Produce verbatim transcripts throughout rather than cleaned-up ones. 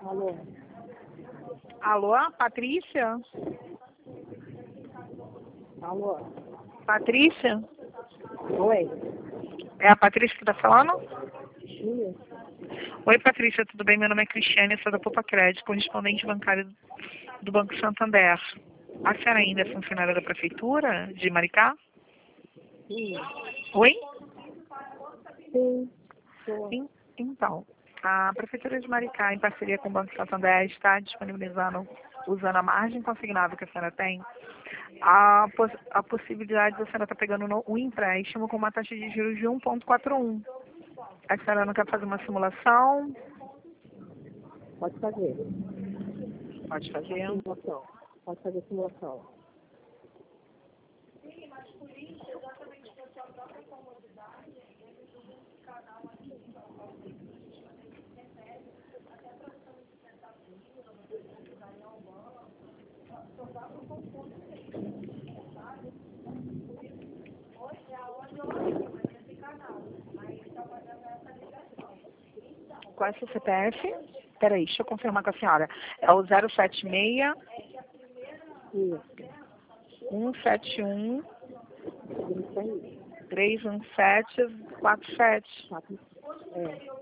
Alô? Alô, Patrícia? Alô? Patrícia? Oi? É a Patrícia que tá falando? Sim. Oi, Patrícia, tudo bem? Meu nome é Cristiane, eu sou da Poupa Crédito, correspondente bancário do Banco Santander. A senhora ainda é funcionária da Prefeitura de Maricá? Sim. Oi? Sim. Tô. En- Então, a Prefeitura de Maricá, em parceria com o Banco Santander, está disponibilizando, usando a margem consignável que a senhora tem, a, poss a possibilidade de a senhora estar pegando no, um empréstimo com uma taxa de juros de um vírgula quarenta e um. A senhora não quer fazer uma simulação? Pode fazer. Pode fazer. Simulação. Pode fazer simulação. Qual é o seu C P F? Peraí, deixa eu confirmar com a senhora. É o zero sete seis, Isso. um sete um, Isso aí. três um sete, quatro sete. Quatro. É.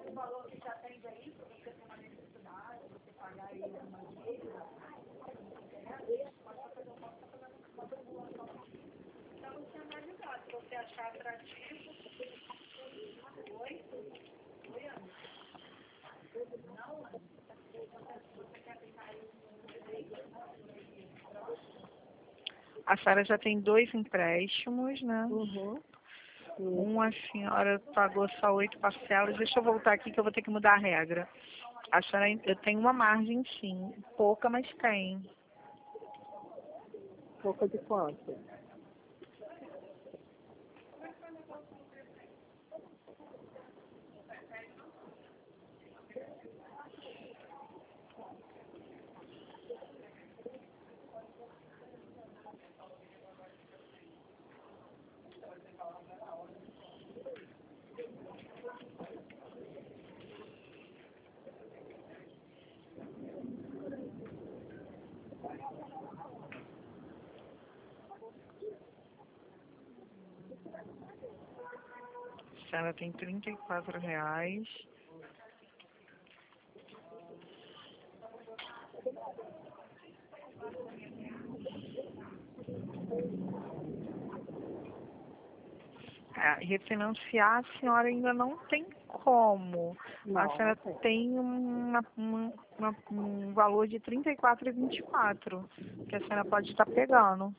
A senhora já tem dois empréstimos, né? Uhum. Sim. Um a senhora pagou só oito parcelas. Deixa eu voltar aqui que eu vou ter que mudar a regra. A senhora, eu tenho uma margem sim, pouca, mas tem. Pouco de quanto? A senhora tem trinta e quatro reais. É, refinanciar a senhora ainda não tem como. A Não, senhora não tem. tem uma, uma- uma- um valor de trinta e quatro e vinte e quatro que a senhora pode estar pegando.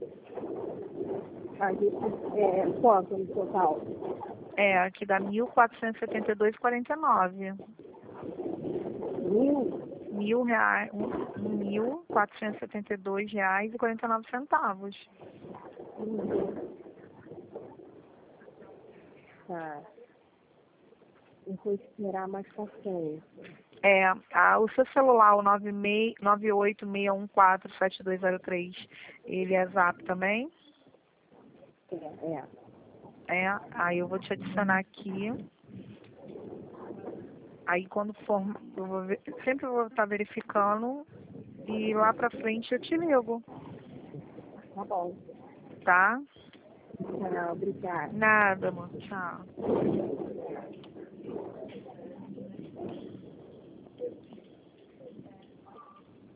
A gente, é, quanto no total? É, que dá mil quatrocentos e setenta e dois e quarenta e nove. Mil? Mil reais, um, mil quatrocentos e setenta e dois reais e quarenta e nove centavos. Uhum. Tá. Eu vou esperar mais paciência. É, a, o seu celular, o nove oito seis um quatro sete dois zero três, ele é Zap também? É, é. É, aí eu vou te adicionar aqui. Aí quando for, eu vou ver, sempre eu vou estar verificando e lá pra frente eu te ligo, Tá bom. tá? Tchau, obrigada. Nada, amor. Tchau.